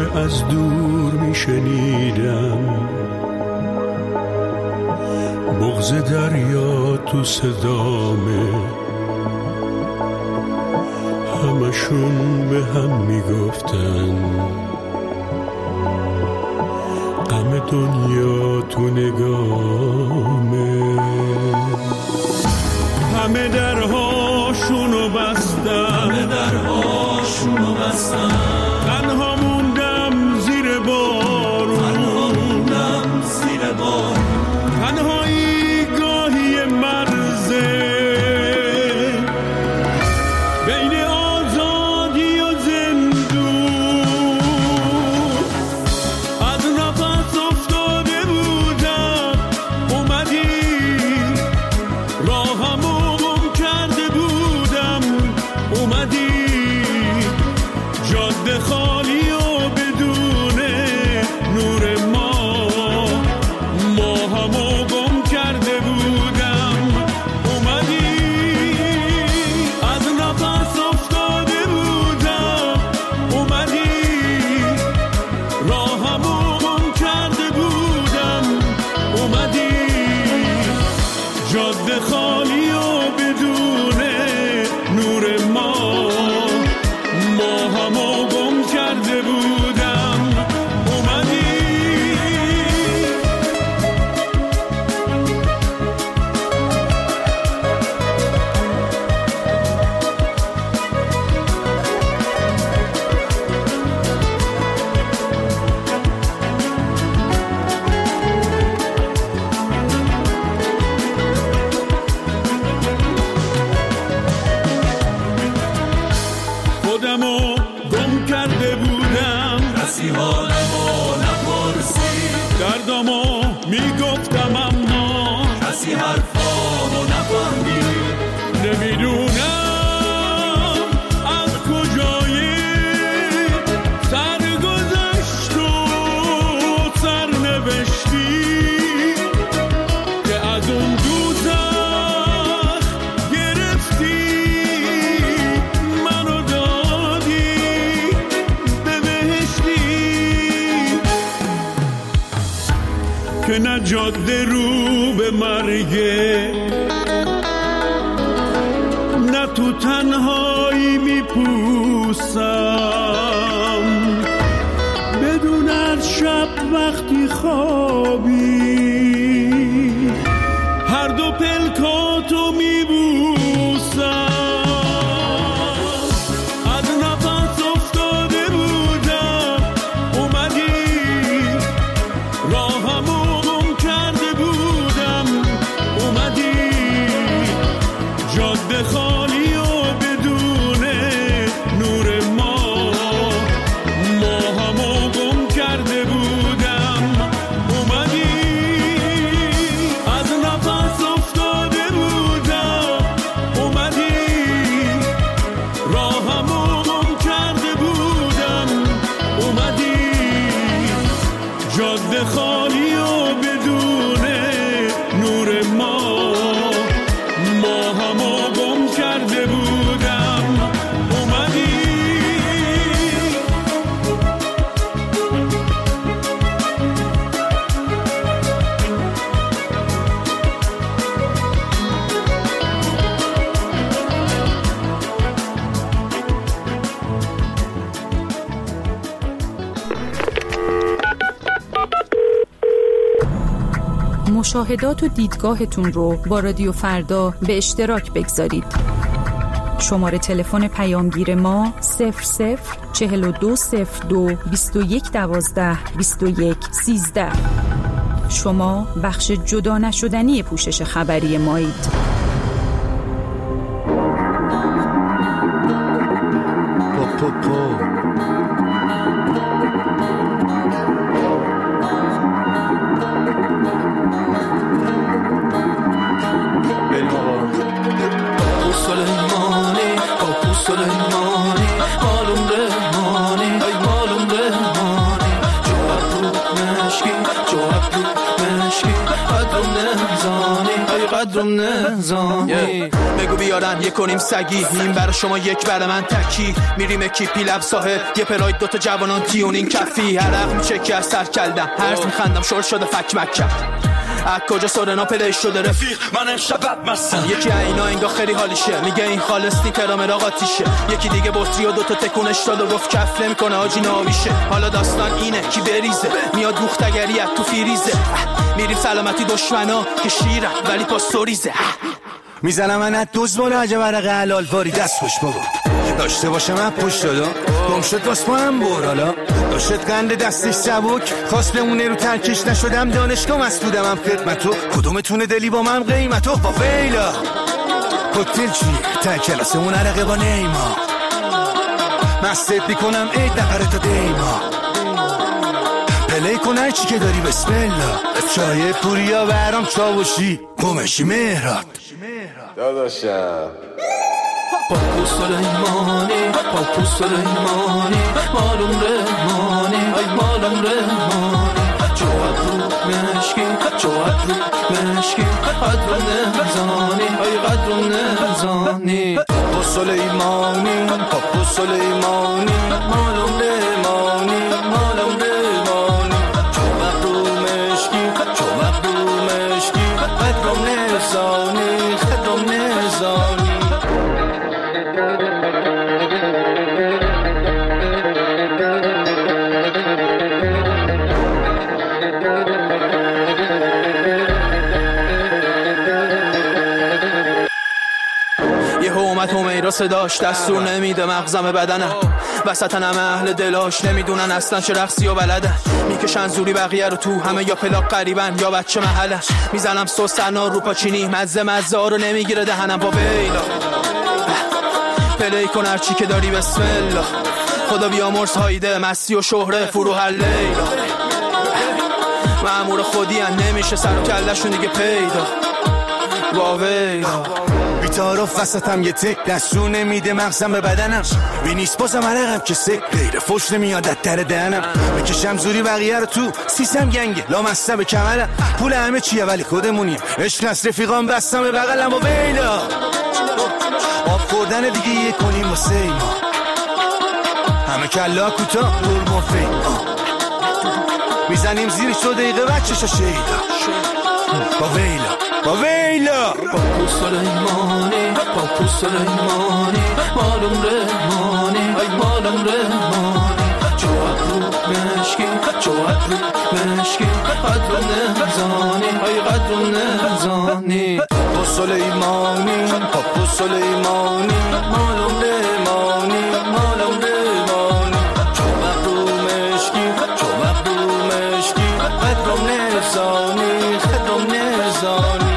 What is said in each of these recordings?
از دور میشنیدم بغض دریا تو صدامه، همشون به هم میگفتن غم دنیا تو نگامه. همه درهاشونو بستن، تنها موندم زیر بارون، تنهایی گاهی مرزه بین آزادی و زندون. از نفس افتاده بودم اومدی، راهمو گم کرده بودم اومدی، جاده خالی و بدون نور ما همو گم کرده بودم اومدی. از نفس افتاده بودم اومدی، راهمو گم کرده بودم اومدی، جاده خالی و بدون نور ما همو گم کرده بودم اومدی. خودمو گم کرده بودم، کسی حالمو نپرسید، دردمو میگفتم اما کسی حرفامو نفهمید. نمیدونم از کجای سرگذشت و سرنوشتی که از اون دوزخ گرفتی منو دادی به بهشتی، که نه جاده رو به مرگه، نه تو تنهایی میپوسم، بدون از شب وقتی خوابی هر دو پلکاتو میبوسم. از نفس افتاده بودم اومدی، راهمو گم کرده بودم اومدی، جاده خالی و بدون نور ما همو گم کرده بودم اومدی. از نفس افتاده بودم اومدی، راهمو گم کرده بودم اومدی، جاده خالی و بدون نور ما همو گم کرده بودم اومدی. مشاهدات و دیدگاهتون رو با رادیو فردا به اشتراک بگذارید. شماره تلفن پیامگیر ما 004202 2112 2113. شما بخش جدا نشدنی پوشش خبری مایید. قدرم نزانی. بگو بیارن یک کنیم سگی، این برای شما یک برای من تکی. میریم اکیپی لب ساحل، یه پراید دوتا جوانان تیونین کفی. عرق میچکی از سر کلدم، هرز میخندم شور شده فک مکم. از کجا سورنا پلی شده رفیق من امشب مستم. یکی اینا انگار خیلی حالیشه، میگه این خالص نی کرامر آقاتیشه. یکی دیگه بطری و دوتا تکونش داد و گفت کف نمیکنه آجی ناویشه. حالا داستان اینه کی بریزه میاد دوختگری از تو فیریزه. میریم سلامتی دشمنا که شیرم ولی پا سوریزه. میزنم من دوز بالا عجب عرق حلال واری دست خوش بابا داشته باشم من پشت دادا گم شد باس ما هم برالا داشت قند دستش سبک خواست بمونه رو ترکش نشدم دانشگاه مسئولم هم خدمتو کدومتونه دلی با من قیمتو با ویلا کوکتل چیه تا کلاسمون عرقه با نیما مستت میکنم عید نپره تا دیما پلی کنه چی که داری بسم الله چای پوریا برام چاوشی گمشی مهرات داداشم پاپو سلیمانی پاپو سلیمانی مالم رحمانی ای مالم رحمانی جواب رو مشکی جواب رو مشکی قدر نزانی ای قدر نزانی پاپو سلیمانی پاپو سلیمانی مالم رحمانی مالم رحمانی جواب رو مشکی جواب رو مشکی قدر نزانی قدر نزانی یه اومد همیرا صداش دستور نمیده مغزم بدنم وسطن همه اهل دلاش نمیدونن اصلا چه رقصی و بلدن میکشن زوری بقیه رو تو همه یا پلاک قریبن یا بچه محلن میزنم سوسنا رو پاچینی مزه ها رو نمیگیره دهنم با بیلا پلی کن هرچی که داری بسم الله خدا بیامرز هایده مستی و شهره فرو هر لیلا مأمور خودی هم نمیشه سر و کلشون دیگه پیدا با ویلا بیتارف وسطم یه تک دستور نمیده مغزم به بدنم بی نیست بازم عرقم که سک غیر فوش نمیاد در دهنم بکشم زوری بقیه رو تو سیسم گنگه لامسته به کمرم پول همه چیه ولی خودمونیم عشق نست رفیقام بستم به بغلم و ویلا آب خوردن دیگه یه کنیم و سیما همه کلا کوتا دور مفید میزنیم زیرش 2 دقیقه بچشو شیدا با ویلا با ویلا پاپو سلیمانی پاپو سلیمانی مالم رحمانی ای مالم رحمانی جواب رو مشکی جواب رو مشکی قدر نزانی ای قدر نزانی پاپو سلیمانی پاپو سلیمانی مالم رحمانی مالم رحمانی جواب رو مشکی جواب رو مشکی قدر نزانی قدر نزانی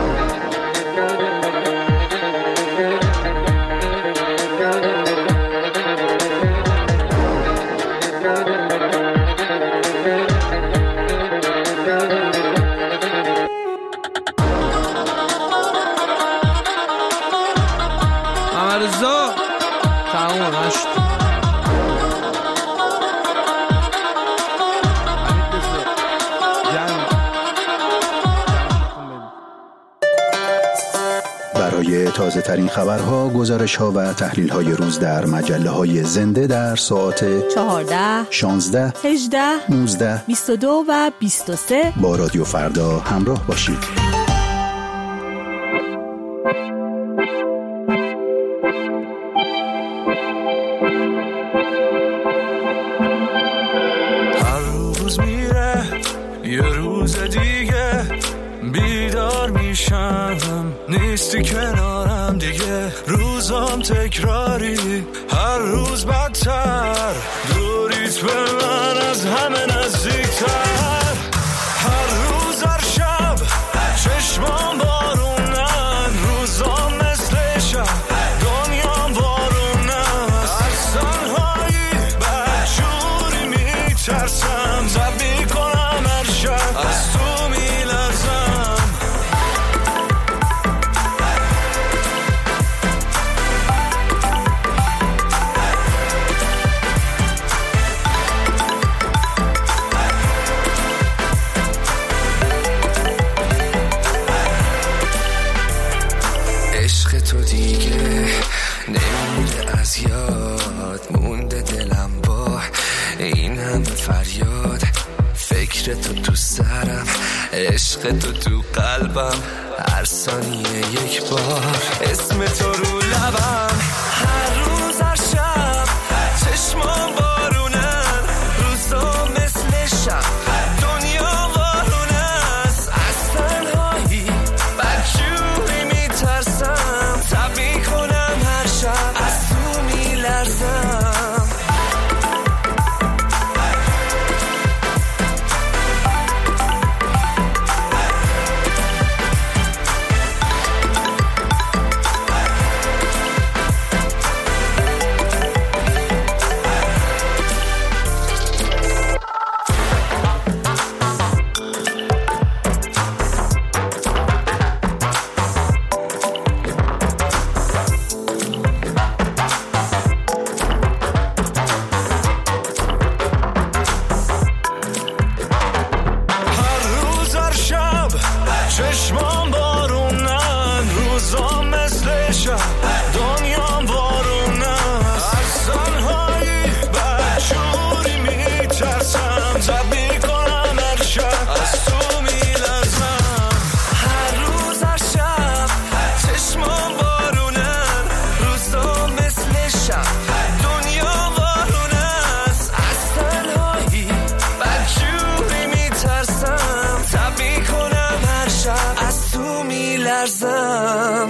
امرزا تمام هشت برای تازه ترین خبرها، گزارش ها و تحلیل های روز در مجله های زنده در ساعت 14 16 18 19 22 و 23 با رادیو فردا همراه باشید. هر روز میره یه روز دیگه بیدار میشم نیستی کنارم دیگه روزام تکراری هر روز بدتر دوریت به من از همه نزدیکتر هر روز هر شب چشمام بارونن روزام مثل شب دنیام بارونن از تنهایی بدجوری میترسم زب میکنم هر شب از تو میلرزم یاد مونده دلم با این همه فریاد. فکر تو سرم، عشق تو قلبم، هر ثانیه یک بار اسم تو رو لبم. هر روز هر شب چشمام بارونن، روزا مثل شب دنیا وارون است. از تنهایی بدجوری میترسم، تب میکنم هر شب از تو میلرزم. چشمام بارونن، روزا مثل شب دنیام وارون است. از تنهایی بدجوری میترسم، تب میکنم هر شب از تو میلرزم. هر روز هر شب چشمام بارونن، روزا مثل شب دنیا وارون است. از تنهایی بدجوری میترسم، تب میکنم از تو میلرزم.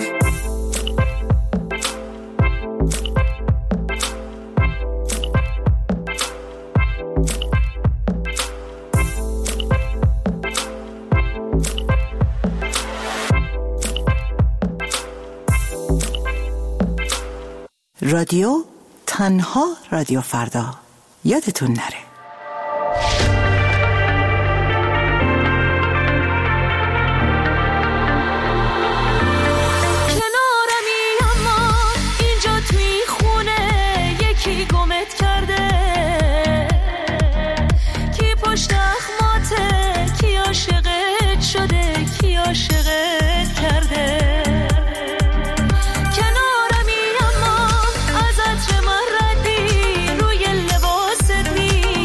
رادیو تنها رادیو فردا، یادتون نره. کنارمی اما از عطر من ردی، روی لباست نیست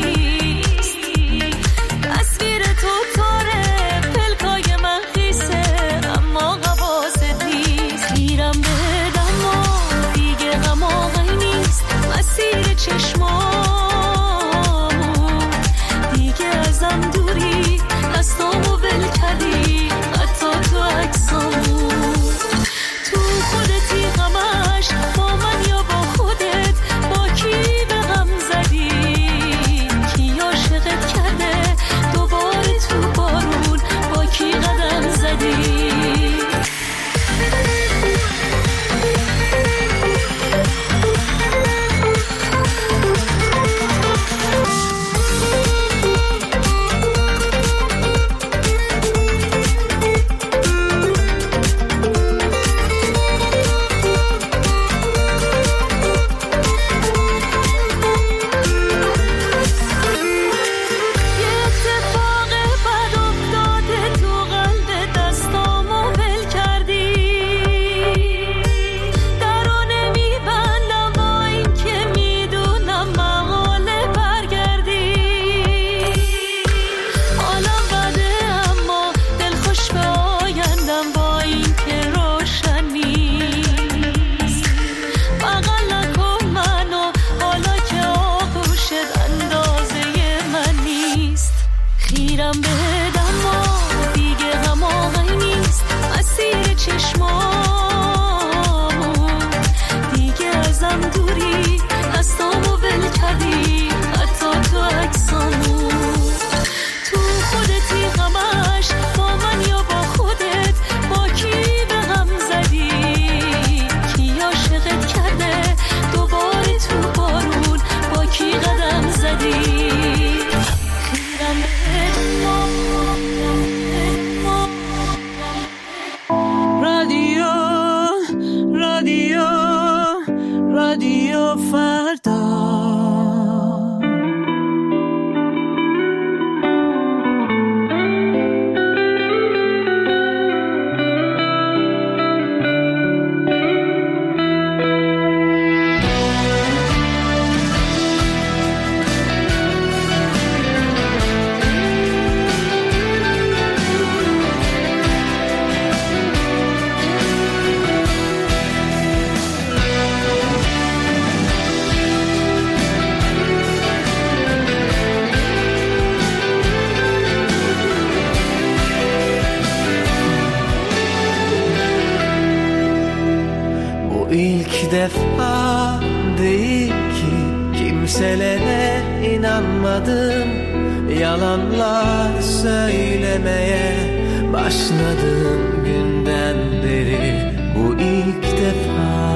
kimselere inanmadım, yalanlar söylemeye başladım günden beri bu ilk defa.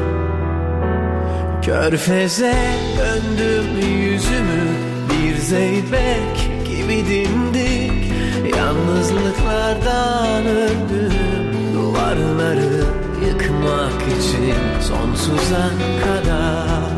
Körfeze döndüm yüzümü, bir zeybek gibi dimdik, yalnızlıklardan öldüm, duvarları yıkmak için sonsuza kadar.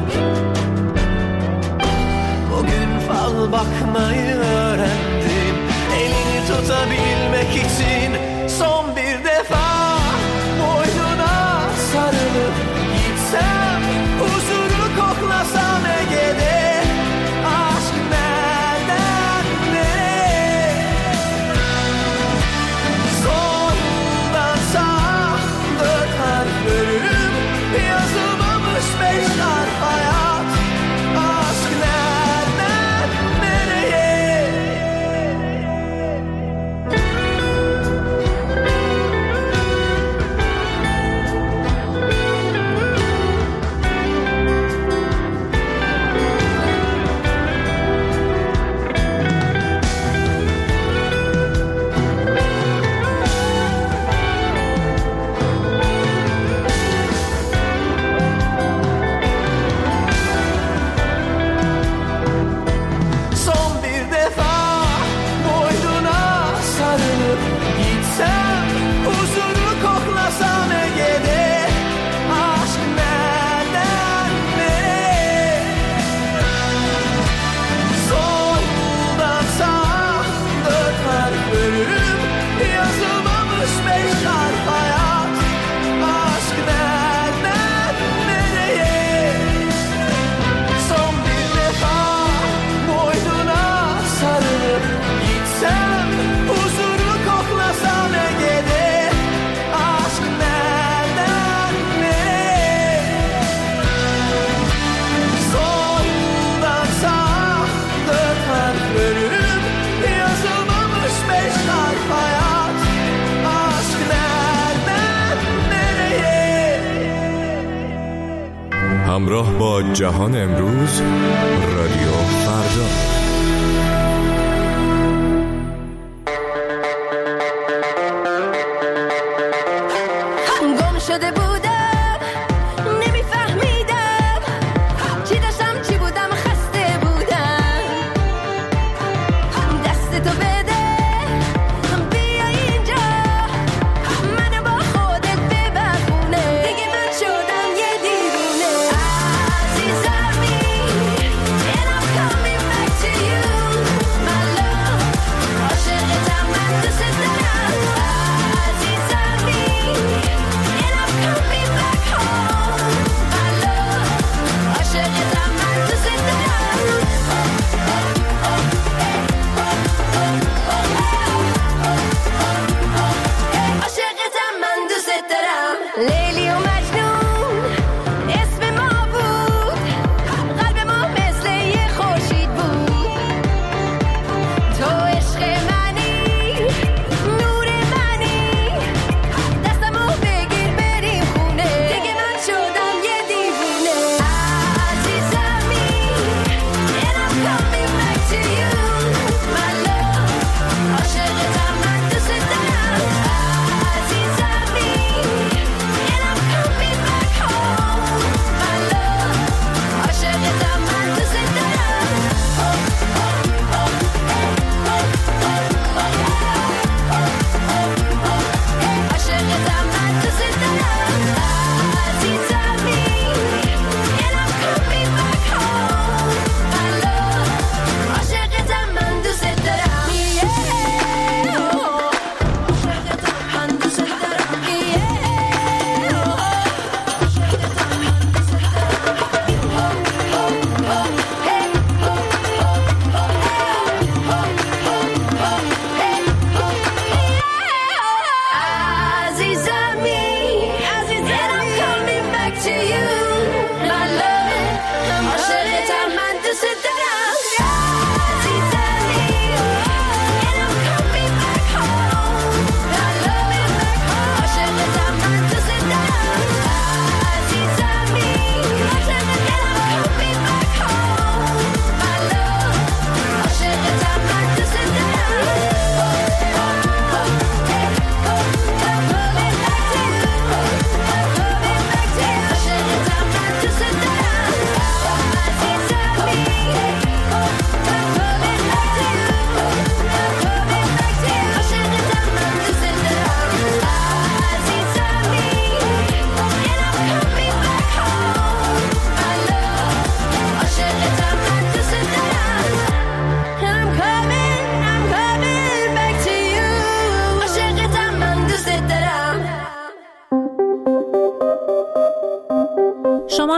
Bugün fal bakmayı öğrendim, elini tutabilmek için son bir defa boynuna sarılıp gitsem, huzuru koklasam Ege'de. Aşk nereden nereye? Soldan sağa dört harf bölüm, yazılmamış beş harf hayat. Aşk nereden nereye? Son bir defa boynuna sarılıp gitsem, huzuru koklasam Ege'de. Aşk nereden nereye? Soldan sağa dört harf bölüm, yazılmamış beş harf hayat. Aşk nereden nereye? Son bir defa boynuna sarılıp gitsem, huzuru koklasam Ege'de. Aşk nereden nereye? Soldan sağa dört harf bölüm, yazılmamış beş harf hayat. Aşk nereden nereye? همراه با جهان امروز، رادیو فردا. گم شده بودم، نمیفهمیدم چی داشتم چی بودم، خسته بودم. دست تو بده بیا اینجا، منو با خودت ببرونه، دیگه من شدم یه دیوونه. عزیزمی and I'm coming back to you.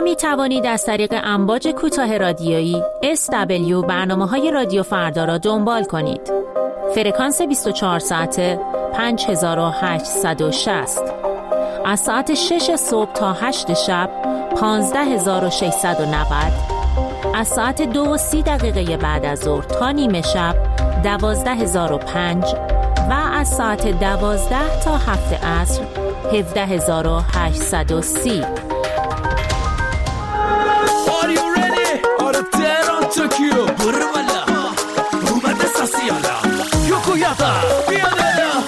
می توانید از طریق امواج کوتاه رادیویی SW برنامه‌های رادیو فردا را دنبال کنید. فرکانس 24 ساعته 5860. از ساعت 6 صبح تا 8 شب 15690. از ساعت 2:30 بعد از ظهر تا نیمه شب 12005 و از ساعت 12 تا 7 عصر 17830. Are you ready? آره تهران توکیو برو بالا اومده ساسیالا یوکویاتا بیاده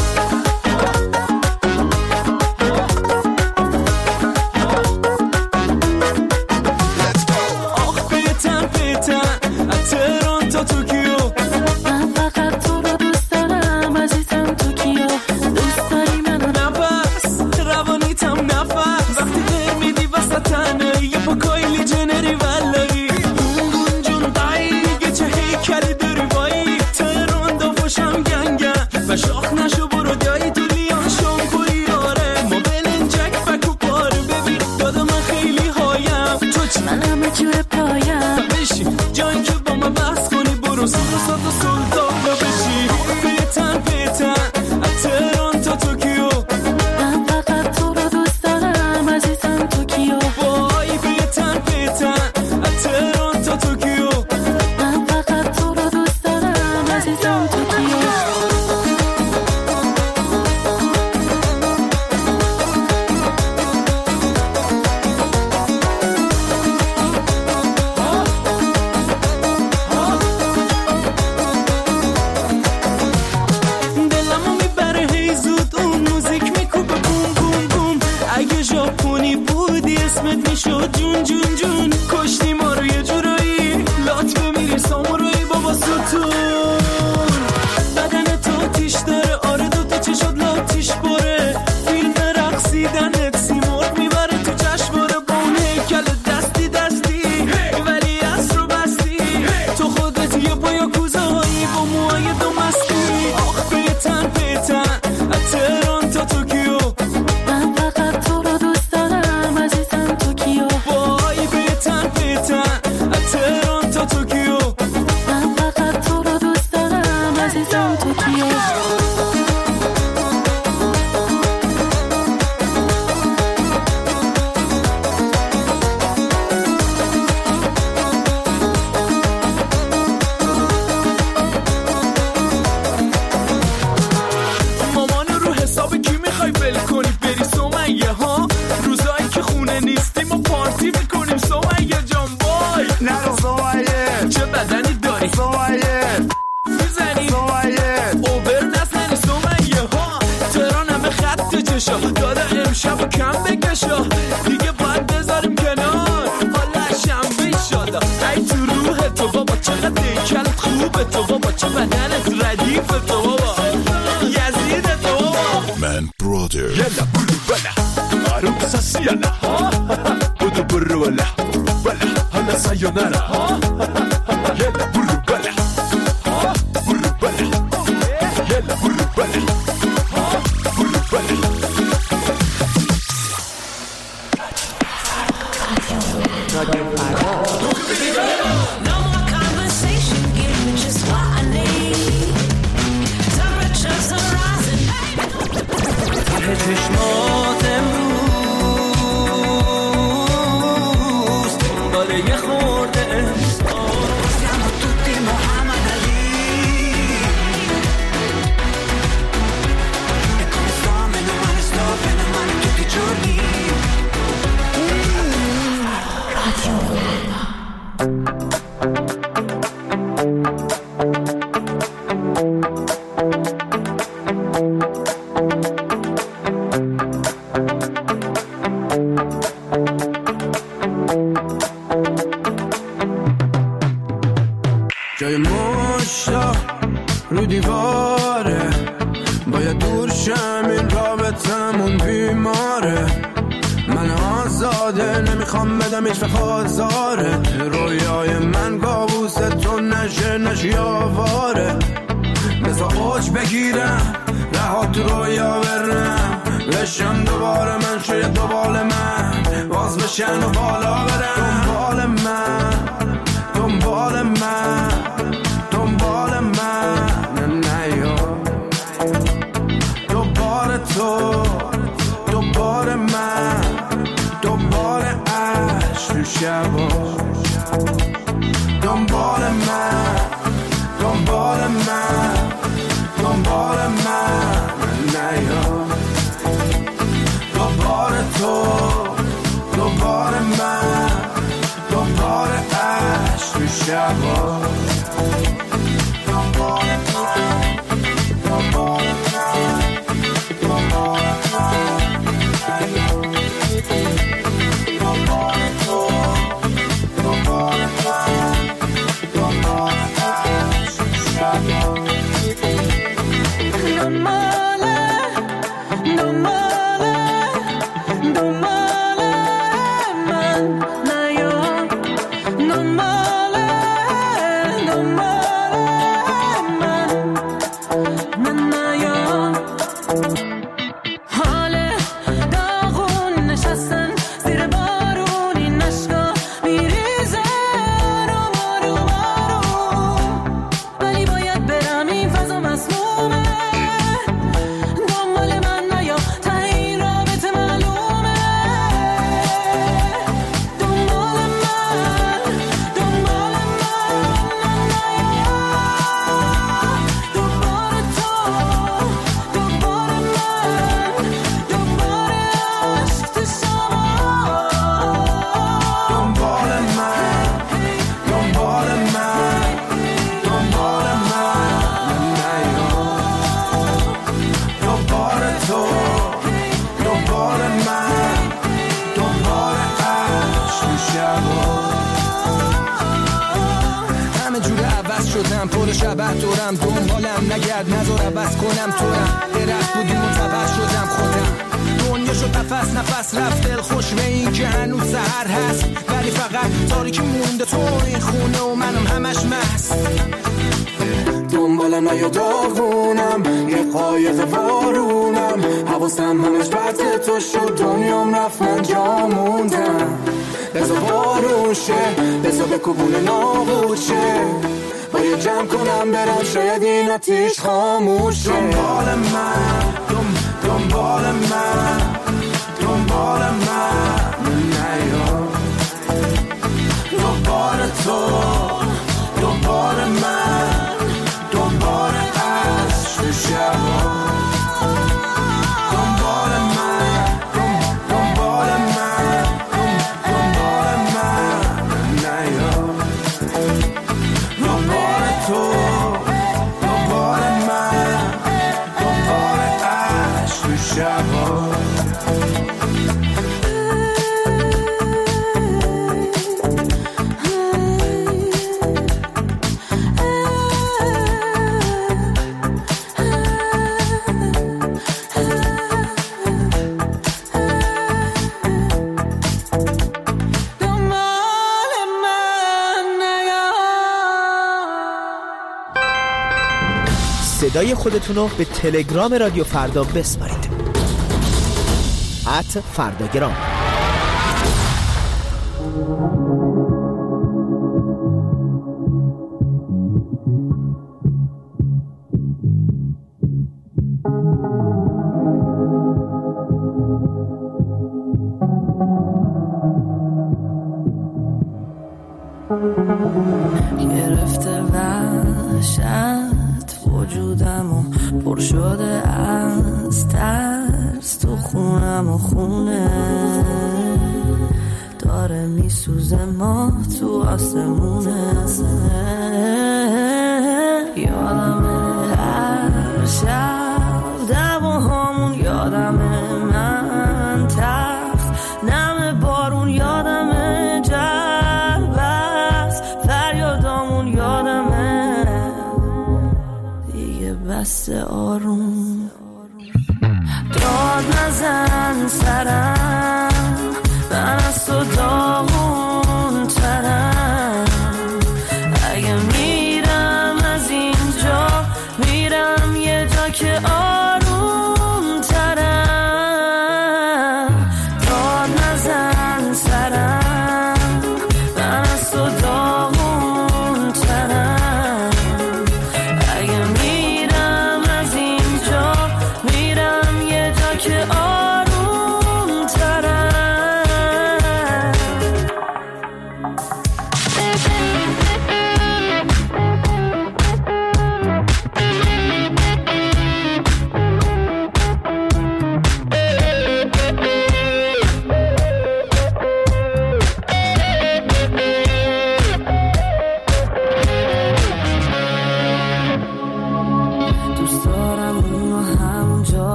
جای مشتا رو دیواره باید دور شم این رابطمون بیماره من آزاده نمیخوام بدم هیچ وقت آزاره رویای من کابوس تو نشی آواره بذار اوج بگیرم رها تو رویا برم بشم دوباره من شاید دوباره من باز بشن و بالا برن. دنبال من دنبال من دنبال من نیا دوباره تو دوباره من دوباره عشق تو شبا دنبال من دنبال من دنبال من نیا دوباره تو دوباره من دوباره عشق تو شبا دنبال من دنبال من دنبال من دنبال تو دنبال من دنبال عشق تو شبا پر شبه دورم دنبالم نگرد نذار عوض کنم تورم درخت بودیم و تبر شدم خودم دنیا شد نفس نفس رفت دل خوش به این که هنوز سحر هست ولی فقط تاریکی مونده تو این خونه و منم همش مست دنبالم نیا داغونم یه قایق وارونم حواسم همش پرت تو شد دنیام رفت من جا موندم بذار بارون شه بذار بکوبونه نابود شه باید جمع کنم برم شاید این آتیش خاموشه دنبال من دنبال من دنبال من نیا دوباره تو دوباره من دوباره عشق تو شبا دنبال من دنبال من دنبال من نیا دوباره تو دوباره من دوباره عشق تو شبا صدای خودتونو به تلگرام رادیو فردا بسپارید @فرداگرام. گرفته وحشت وجودمو پر شده از ترس تو خونم و خونه داره میسوزه ماه تو آسمونه یادمه هر شب دعواهامون یادمه من تخت نم بارون یادمه جربست فریادامون یادمه دیگه بس آروم داد نزن سرم من از تو داغون ترم اگه میرم از اینجا میرم یه جا که آروم ترم داد نزن سرم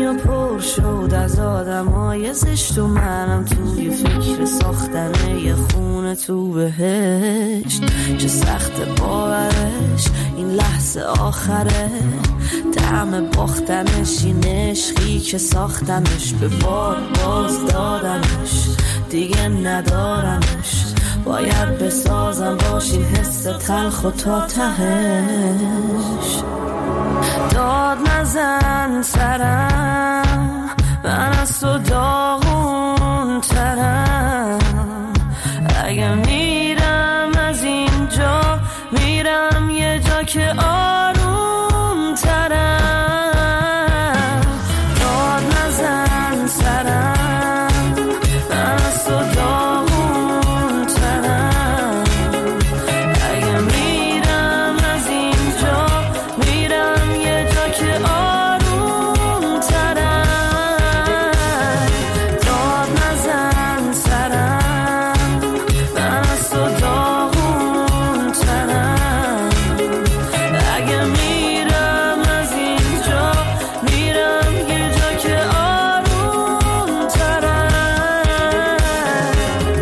دنیا پر شد از آدمای زشت و منم توی فکر ساختن یه خونه تو بهشت. چه سخت باورش این لحظه آخره، طعم باختنش این عشقی که ساختمش، به بار باز دادمش دیگه ندارمش. باید بسازم باش این حس تلخ و تا تهش. داد نزن سرم، من از تو داغون ترم. اگه میرم از اینجا میرم یه جا که آروم ترم. داد نزن سرم، من از تو داغون ترم. اگه میرم از اینجا میرم یه جا که آروم ترم. داد نزن سرم، من از تو داغون ترم. اگه میرم از اینجا میرم یه جا که آروم ترم.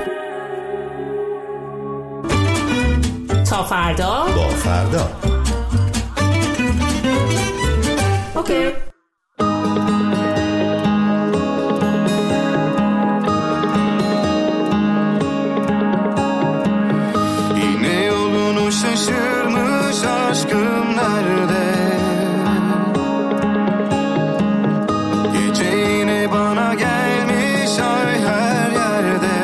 تا فردا با فردا. اوکی. Yine yolunu şaşırmış aşkım nerede? Gece yine bana gelmiş ay her yerde.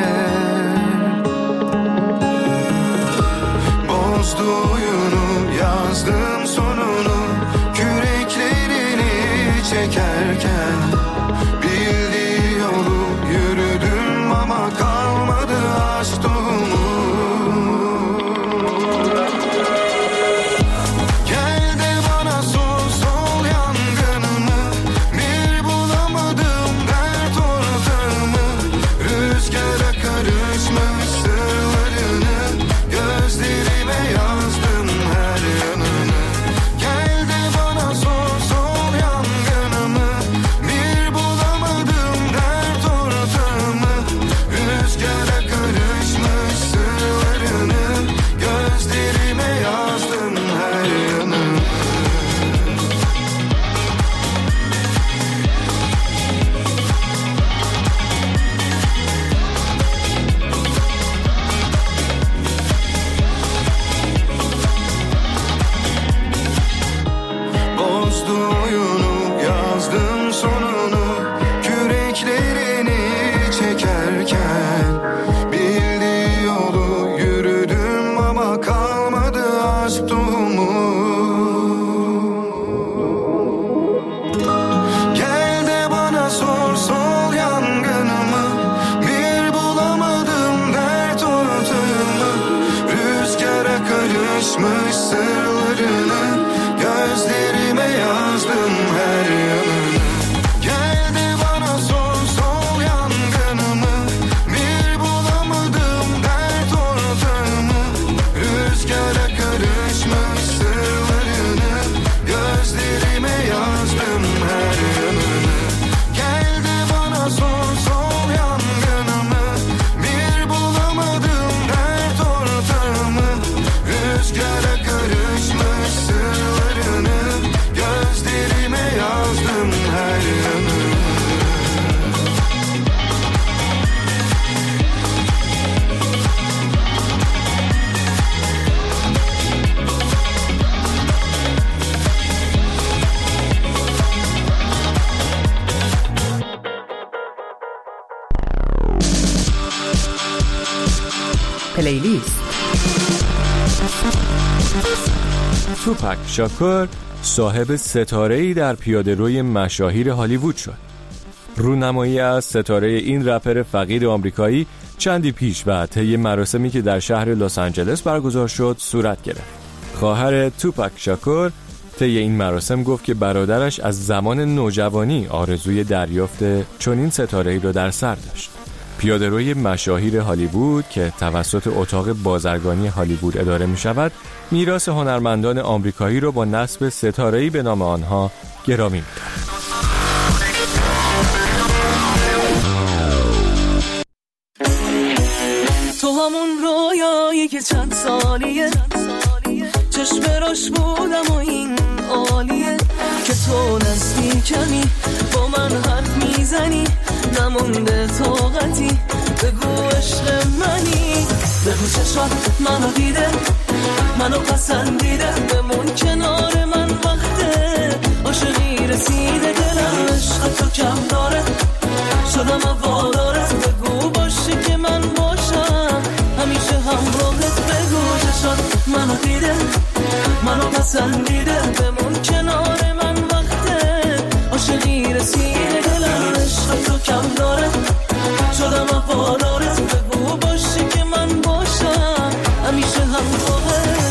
Bozdu oyunu, yazdım sonunu, küreklerini çekerken. Bildiği yolu yürüdüm ama kalmadı aşk tohumu. Gel de bana sor sol yangınımı, bir bulamadım dert ortağımı. Rüzgara karışmış sırlarını, gözlerime yazdım her yanını. Gel de bana sor sol yangınımı, bir bulamadım dert ortağımı. Rüzgara karışmış sırlarını, gözlerime yazdım her yanını. Bozdu oyunu, yazdım sonunu, küreklerini çekerken. Bildiği yolu yürüdüm ama kalmadı aşk tohumu. Gel de bana sor sol yangınımı, bir bulamadım dert ortağımı. Rüzgara karışmış sırlarını, gözlerime yazdım her yanını. Gel de bana sor sol yangınımı, bir bulamadım dert ortağımı. Rüzgara karışmış sırlarını, gözlerime yazdım her yanını. Gel de bana sor sol yangınımı, bir bulamadım dert ortağımı. Rüzgara karışmış sırlarını, gözlerime yazdım her yanını. پلیلیست. توپک شاکور صاحب ستاره‌ای در پیاده‌روی مشاهیر هالیوود شد. رونمایی از ستاره این رپر فقیر آمریکایی چندی پیش و طی مراسمی که در شهر لس آنجلس برگزار شد صورت گرفت. خواهر توپک شاکور طی این مراسم گفت که برادرش از زمان نوجوانی آرزوی دریافت چنین ستاره‌ای را در سر داشت. پیاده‌روی مشاهیر هالیوود که توسط اتاق بازرگانی هالیوود اداره می شود، میراث هنرمندان آمریکایی را با نصب ستاره‌ای به نام آنها گرامی می‌دارد. همون رویایی که چند سالیه چشم راش بودم و این عالیه که تو نزدیکمی با من حرف میزنی نمونده طاقتی بگو عشق منی بگو چشات منو دیده منو پسندیده بمون کنار من وقته عاشقی رسیده دلم عشق تو کم داره شدم واداره بگو باشه که من باشم همیشه همراهت بگو چشات منو دیده منو پسندیده بمون کنار من وقته عاشقی رسیده دلم عشق تو کم داره شدم وفاداره بگو باشه که من باشم همیشه همراهت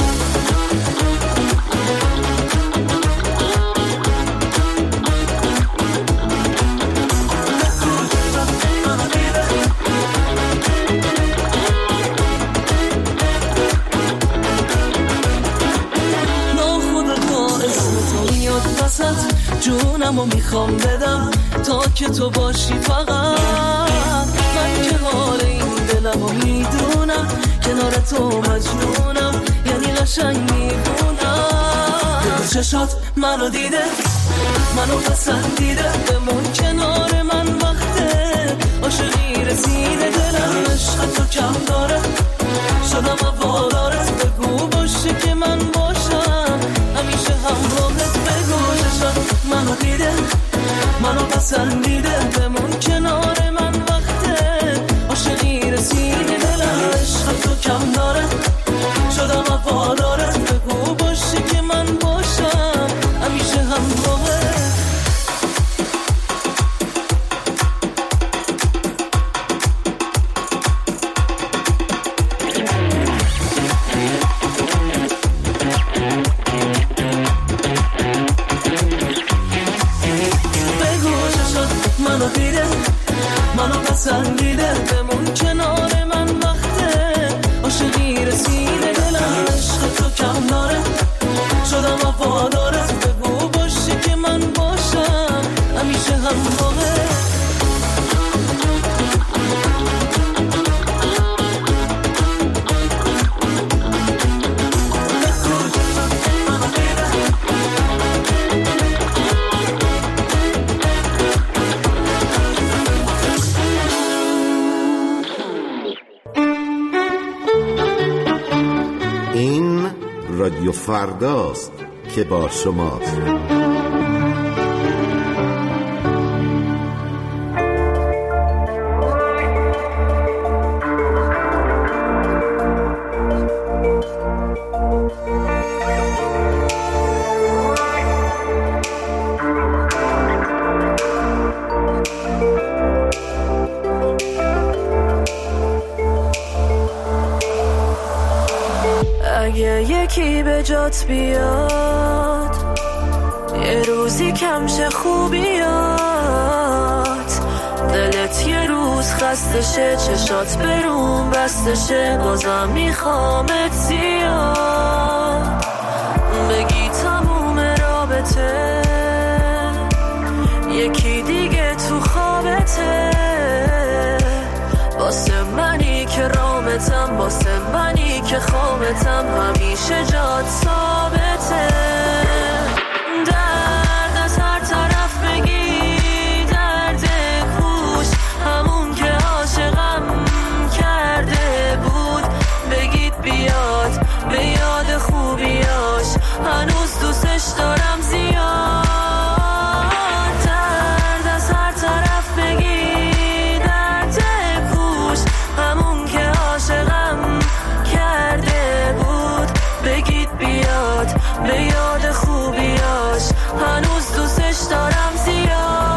جونمو میخوام بدم تا که تو باشی فقط من که حال این دلمو میدونم کنار تو مجنونم یعنی قشنگ میبونم بگو چشات منو دیده منو پسندیده بمون کنار من وقته عاشقی رسیده دلم عشق تو کم داره شدم وفاداره بگو باشه که من باشم همیشه همراهت بگو چشات منو دیده منو پسندیده بمون کنار من وقته عاشقی رسیده دلم عشق تو کم داره شدم وفاداره بگو باشه که من باشم همیشه همراهت پسندیده بمون کنار من وقته عاشقی رسیده دلم عشق تو کم داره شدم وفاداره بگو باشه که من باشم همیشه همراهت رادیو فرداست که با شماست. اگه یکی به جات بیاد یه روزی کمشه خوبیات دلت یه روز خستشه چشات برون بستشه بازم میخوامت زیاد بگی تموم رابطه یکی دیگه تو خوابته واسه منی که رامتم واسه منی که خوابتم همیشه جات ثابته درد از هر طرف بگی درد کوش همون که عاشقم کرده بود بگید بیاد به یاد خوبیاش هنوز دوستش دارم زیاد درد از هر طرف بگی درد کوش همون که عاشقم کرده بود بگید بیاد به یاد خوبیاش هنوز دوستش دارم زیاد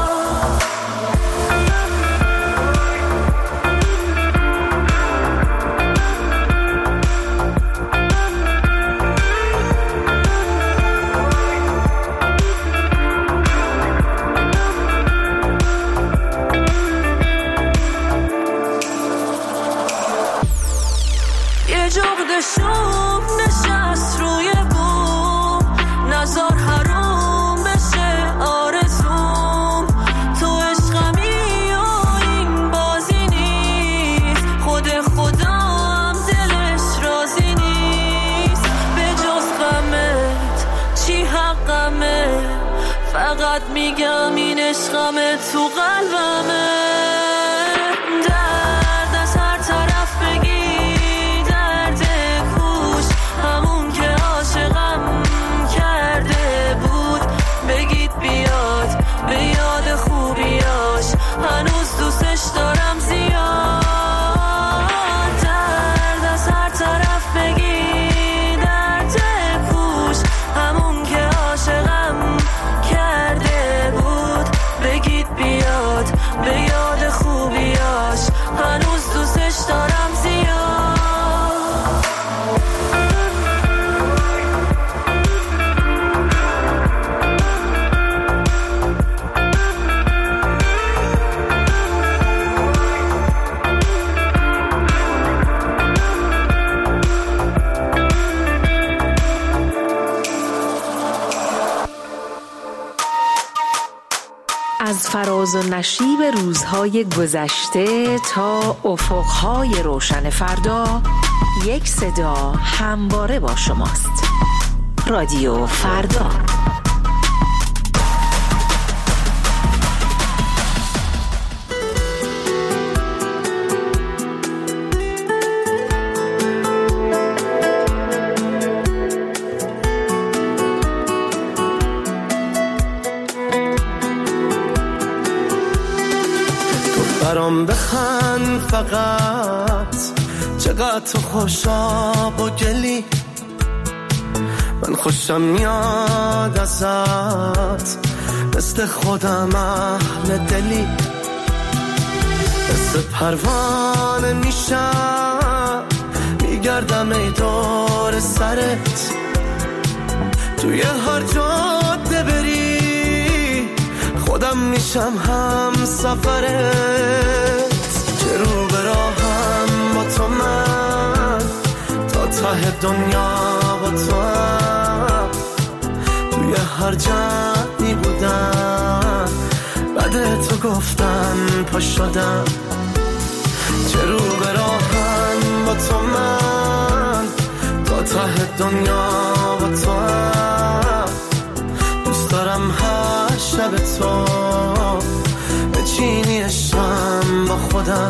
یه جغد شوم نشست روی بوم نزار حروم بشه آرزوم تو عشقمی و این بازی نیست خود تو قلبمه، درد از هر طرف بگی، درد کوش همون که عاشقم کرده بود، بگید بیاد به یاد خوبیاش، هنوز دوستش دارم زیاد. درد از هر طرف بگی، درد کوش همون که عاشقم کرده بود، بگید بیاد به یاد خوبیاش، هنوز دوستش دارم زیاد. از فراز و نشیب روزهای گذشته تا افقهای روشن فردا، یک صدا همواره با شماست. رادیو فردا. برام بخند فقط، چقدر تو خوشاب و گلی، من خوشم میاد ازت، مثل خودم اهل دلی، مثل پروانه میشم میگردم ای دور سرت، توی هر جاده بری خودم میشم هم سفرت، چه رو به راهم با تو من، تا ته دنیا با تو هم، توی هر جمعی بودم بعد تو گفتن پا شدم، چه رو به راهم با تو من، تا ته دنیا با تو هم، دوست دارم هر شب تو بچینی عشقم با خودم.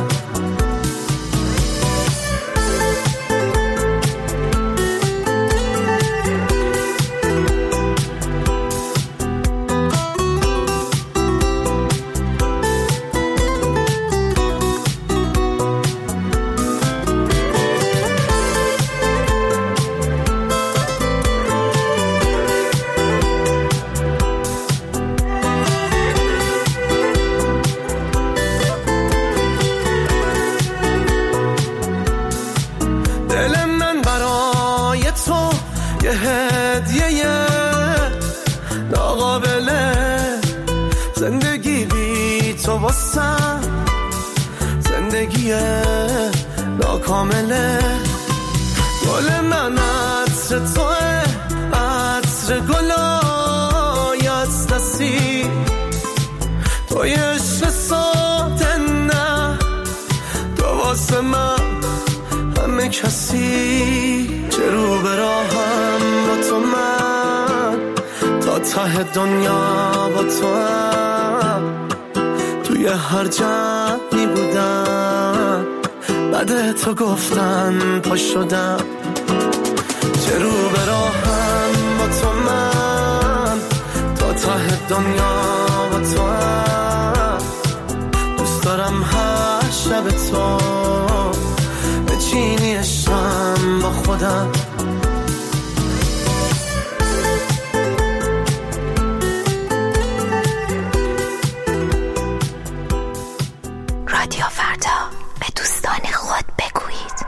زندگی ناکامله، گل من عطر توه، عطر گلای از دستی، توی عشق ساده نه، تو واسه من همه کسی، چه رو به راهم با تو من، تا ته دنیا با تو هم، توی هر جمعی بودم بعد تو گفتن پا شدم، چه رو به راهم با تو من، تا ته دنیا با تو هم، دوست دارم هر شب تو بچینی عشقم با خودم. رادیو فردا، به دوستان خود بگویید.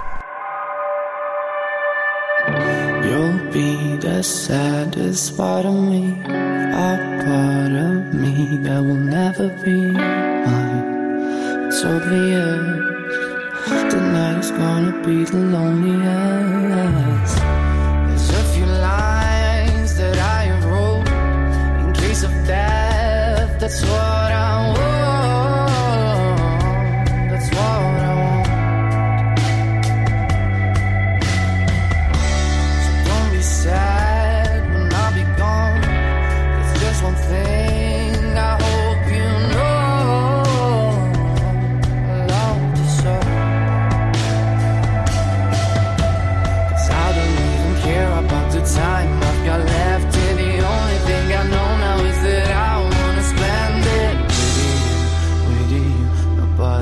You'll be the saddest part of me, a part of me that will never be mine. It's obvious tonight's gonna be the loneliest. There's a few lines that I wrote in case of death. That's what I want. One thing I hope you know,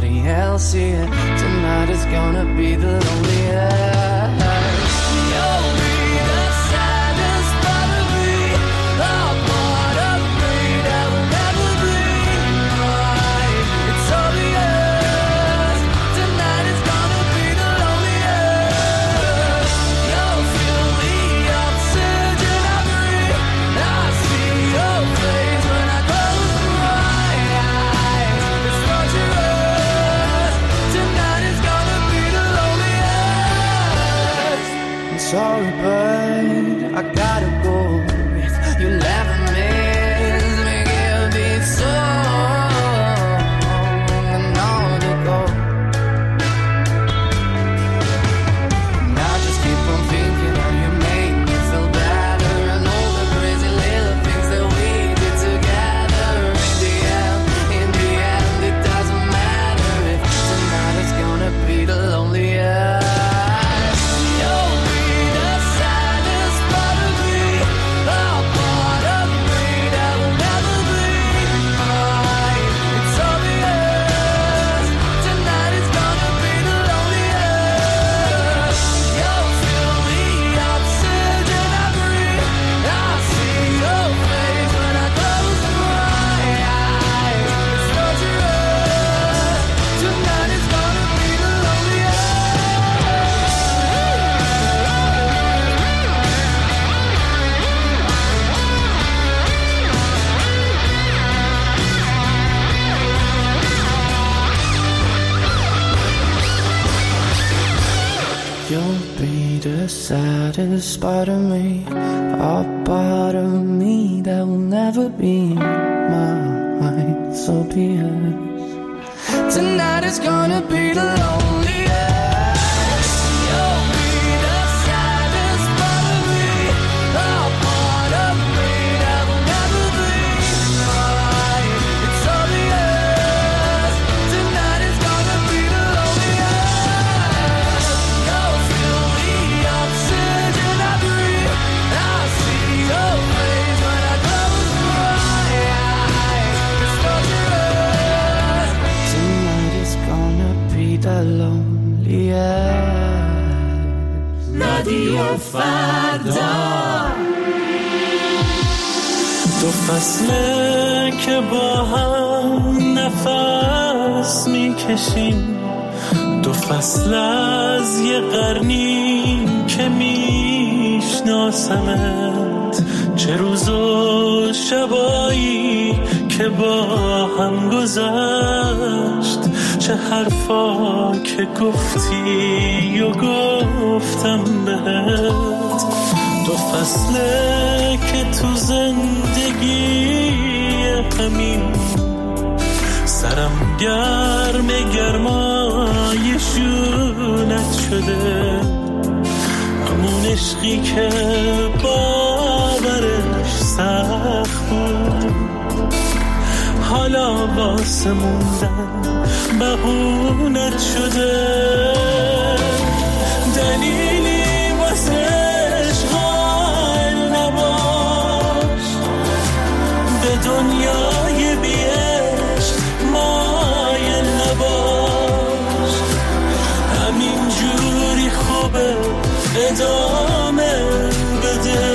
nobody else here. Tonight is gonna be the loneliest. You'll be the saddest part of me, the part of me that will never be mine. It's obvious, tonight is gonna be the loneliest. You'll feel the oxygen I breathe. I see your face when I close my eyes. It's torturous, tonight is gonna be the loneliest. I'm sorry, but I gotta go. If you never miss me, give me song and all to go. And I just keep on thinking how you make me feel better, and all the crazy little things that we did together. In the end, it doesn't matter if tonight is gonna be the loneliest. You'll be the saddest part of me, the part of me that will never be mine. It's obvious, tonight is gonna be the loneliest. You'll feel the oxygen I breathe. I see your face when I close my eyes. It's torturous, tonight is gonna be the loneliest. You'll be the saddest part of me, a part of me that will never be mine. So be it. Tonight is gonna be the loneliest. You'll be the saddest part of me, a part of me that will never be mine. It's obvious, tonight is gonna be the loneliest. You'll feel the oxygen I breathe. I see your face when I close my eyes. It's torturous. Tonight is gonna be the loneliest. رادیو فردا. دو فصله که با هم نفس میکشیم، دو فصل از یه قرنی که میشناسمت، چه روز و شبایی که با هم گذشت، چه حرفا که گفتی و گفتم بهت. دو فصله که تو زندگی همین سرم گرم گرمای شونت شده، همون عشقی که باورش سخت بود، حالا واسه موندن بهونت شده. دلیلی واسه عشق قائل نباش، به دنیای بی عشق مایل نباش، همین جوری خوبه ادامه بده،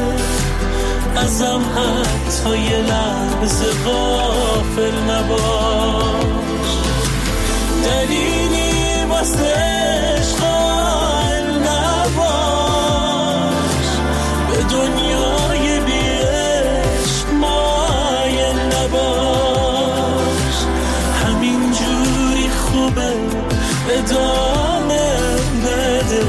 ازم حتی یه لحظه غافل نباش. دلیلی واسه عشق قائل نباش، به دنیای بی عشق مایل نباش، همین جوری خوبه ادامه بده،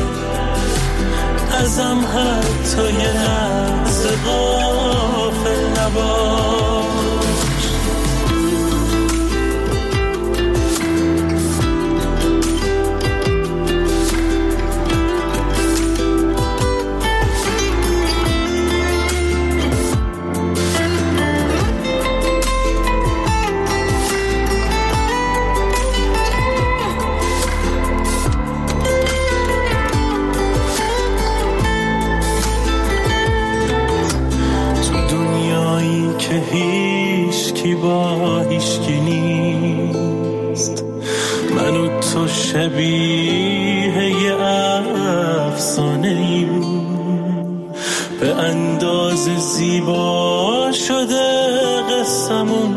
ازم حتی یه لحظه غافل نباش. هیچ شبیه یه افسانه‌ای بود، به اندازه زیبا شده قصمون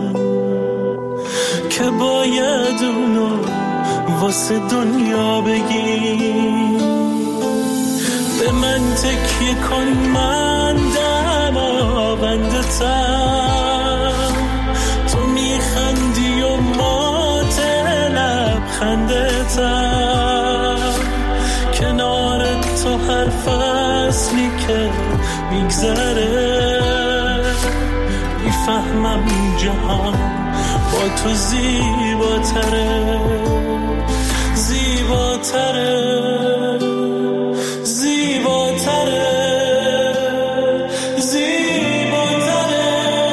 که باید اونو واسه دنیا بگی. به من تکیه کن، من دماونده تم، تو میخندی و مات لبخنده تم، کنار تو هر فصلی که میگذره میفهمم جهان با تو زیباتره، زیباتره، زیباتره، زیباتره.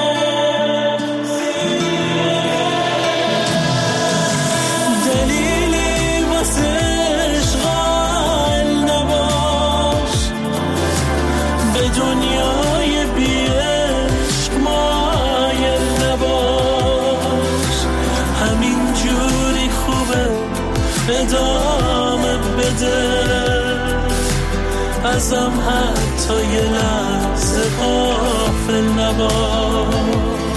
دلیلی واسه اشغال نباش، به دنیای بی عشق مایل نباش، همین جوری خوبه ادامه بده، ازم حتی یه لحظه غافل نباش.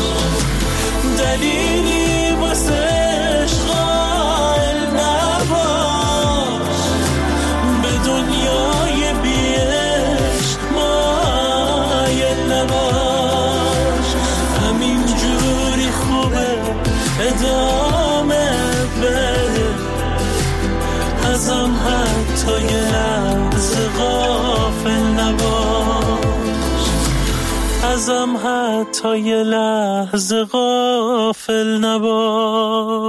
دلیلی واسه اشغال نباش، به دنیای بی عشق مایل نباش، همین جوری خوبه ادامه بده، ازم حتی یه لحظه غافل نباش، ازم حتی یه لحظه غافل نباش.